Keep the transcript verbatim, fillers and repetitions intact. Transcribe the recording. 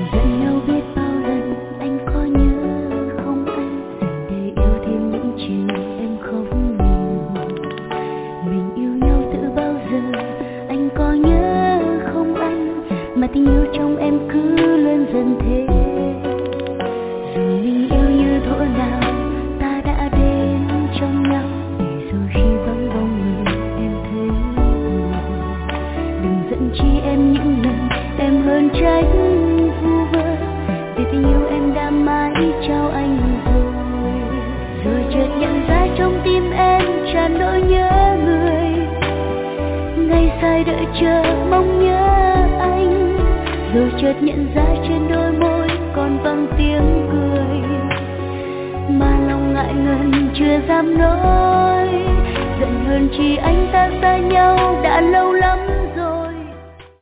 giận nhau biết bao lần, anh có nhớ không anh? Dành để yêu thêm những chiều em không nhiều. Mình yêu nhau từ bao giờ, anh có nhớ không anh? Mà tình yêu trong em cứ lớn dần thế. Dù mình yêu như thuở nào, ta đã đến trong nhau. Để rồi khi vắng bóng người em thấy buồn. Đừng giận chi em những lần em hơn trách vu vơ. Vì tình yêu em đã mãi trao anh rồi. Rồi chợt nhận ra trong tim em tràn nỗi nhớ người. Ngày dài đợi chờ mong nhớ anh. Rồi chợt nhận ra trên đôi môi còn vang tiếng cười. Mà lòng ngại ngần chưa dám nói. Giận hơn chi anh ta xa nhau đã lâu lắm